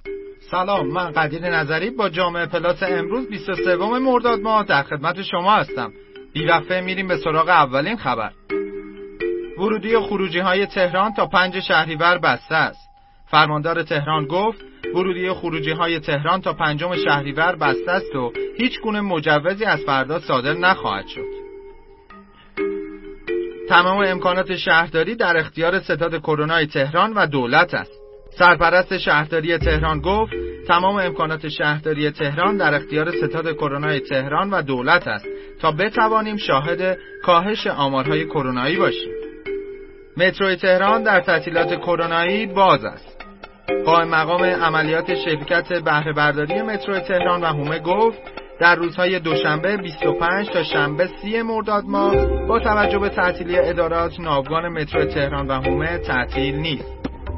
سلام، من قدیر نظری با جامعه پلاس امروز 23 مرداد ماه در خدمت شما هستم. بی‌وقفه میریم به سراغ اولین خبر. ورودی و خروجی های تهران تا 5 شهریور بسته است. فرماندار تهران گفت ورودی و خروجی های تهران تا 5 شهریور بسته است و هیچ گونه مجوزی از فردا صادر نخواهد شد. تمام امکانات شهرداری در اختیار ستاد کرونای تهران و دولت است. سرپرست شهرداری تهران گفت تمام امکانات شهرداری تهران در اختیار ستاد کرونای تهران و دولت است تا بتوانیم شاهد کاهش آمارهای کرونایی باشیم. مترو تهران در تعطیلات کرونایی باز است. قائم مقام عملیات شرکت بهره برداری مترو تهران و هومه گفت در روزهای دوشنبه 25 تا شنبه 30 مرداد ماه با توجه به تعطیلی ادارات ناوگان مترو تهران و هومه تعطیل نیست.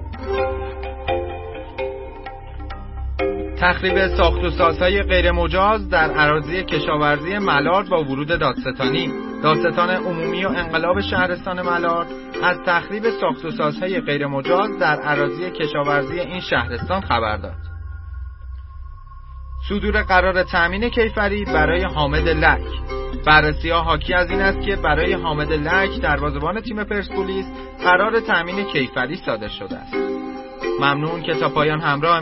تخریب ساخت و سازهای غیر مجاز در اراضی کشاورزی ملارد با ورود دادستانی. دادستان عمومی و انقلاب شهرستان ملارد از تخریب ساخت و سازهای غیر مجاز در اراضی کشاورزی این شهرستان خبر داد. صدور قرار تامین کیفری برای حامد لک. بررسی‌ها حاکی از این است که برای حامد لک دروازه‌بان تیم پرسپولیس قرار تامین کیفری صادر شده است. ممنون که تا پایان همراه